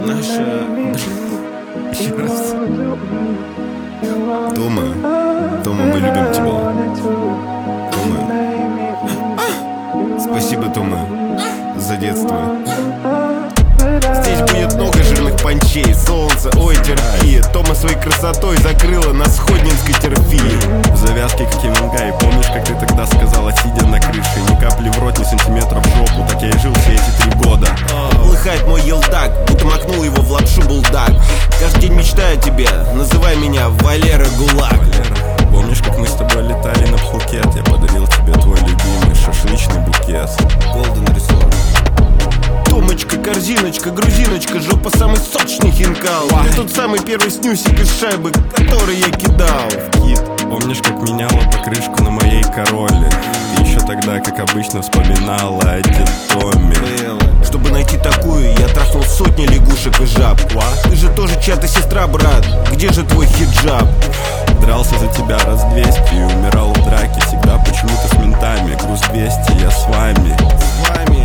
наша... Еще раз. Тома, мы любим тебя. Тома. Спасибо, Тома, за детство. Здесь будет много жирных панчей, солнце, ой, терпи. Тома своей красотой закрыла на сходнинской терпи. В завязке как Ивангай, помнишь, как ты тогда сказала, сидя на крыше? Ни капли в рот, ни сантиметра в жопу. Так я и жил все эти 3 года. Лыхает мой елдак, будто макнул его в лапшу булдак. Каждый день мечтаю о тебе, называй меня Валера Гулаг. Валера, помнишь, как мы с тобой летали на Пхукет? Я подарил тебе твой любимый шашлычный букет. Голден Resort. Томочка, корзиночка, грузиночка, жопа самый сочный хинкал. Я тот самый первый снюсик из шайбы, который я кидал в кит. Помнишь, как меняла покрышку на моей Короле? Ты еще тогда, как обычно, вспоминала о детдоме. Чтобы найти такую, я трахнул сотни лягушек и жаб. Ты же тоже чья-то сестра, брат, где же твой хиджаб? Дрался за тебя раз 200 и умирал в драке. Всегда почему-то с ментами, груз 200, я с вами. С вами.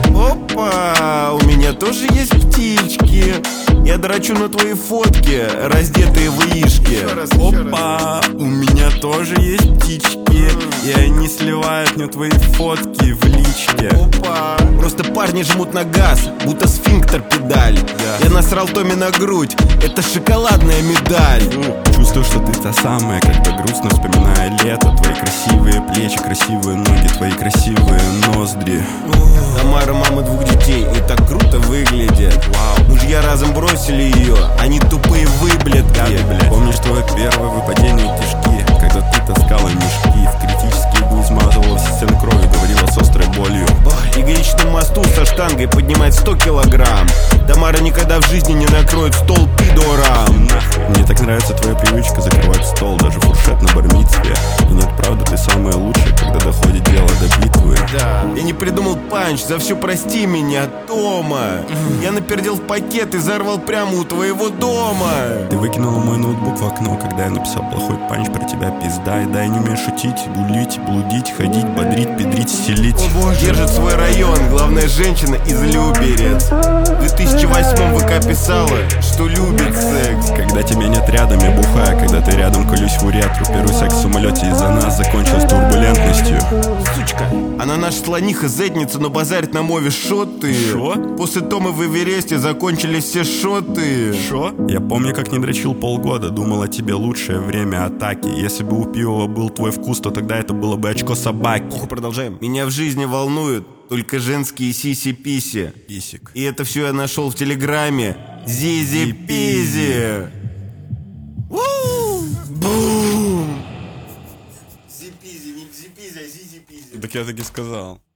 Опа, у меня тоже есть птички. Я драчу на твои фотки, раздетые в яишки. Опа, у меня тоже есть птички, и они сливают мне твои фотки в личке. Опа, просто парни жмут на газ, будто сфинктер педаль. Я насрал Томе на грудь, это шоколадная медаль. Чувствую, что ты та самая, когда грустно вспоминая лето. Твои красивые плечи, красивые ноги, твои красивые ноздри. Тамара, мама 2 детей, и так круто выглядит. Мужья разом бросили ее, они тупые выблядки. Помнишь твое первое выпадение кишки, когда ты таскала мешки, в критические дни смазывала все стены кровью, говорила с острой болью. И гаечном мосту со штангой поднимает 100 килограмм. Тамара никогда в жизни не накроет стол пидорам. Мне так нравится твоя привычка закрывать стол, даже фуршет на бар-мицве. И нет, правда, ты самая лучшая, когда доходит дело до битвы. Да. Я не придумал панч, за все прости меня, Тома. Я напердел в пакет и взорвал прямо у твоего дома. Ты выкинула мой ноутбук в окно, когда я написал плохой панч про тебя, пизда. И да, я не умею шутить, булить, блудить, ходить, бодрить, педрить, стелить. Держит свой район, главная женщина из Люберец. В 2008 ВК писала, что любит секс. Когда тебя нет рядом, я бухаю, когда ты рядом, колюсь в уретру. Первый секс в самолете из-за нас закончился турбулентностью. Сучка, она наша слониха задница, но базарит на мове шоты. Шо? После Томы в Эвересте закончились все шоты. Шо? Я помню, как не дрочил полгода, думал о тебе лучшее время атаки. Если бы у пива был твой вкус, то тогда это было бы очко собаки. Продолжаем. Меня в жизни волнуют только женские сиси-писи. Писик. И это все я нашел в Телеграме. Зизи-пизи. Бум! Зипизи, не зипизи, а зизи-пизи. Так я таки сказал.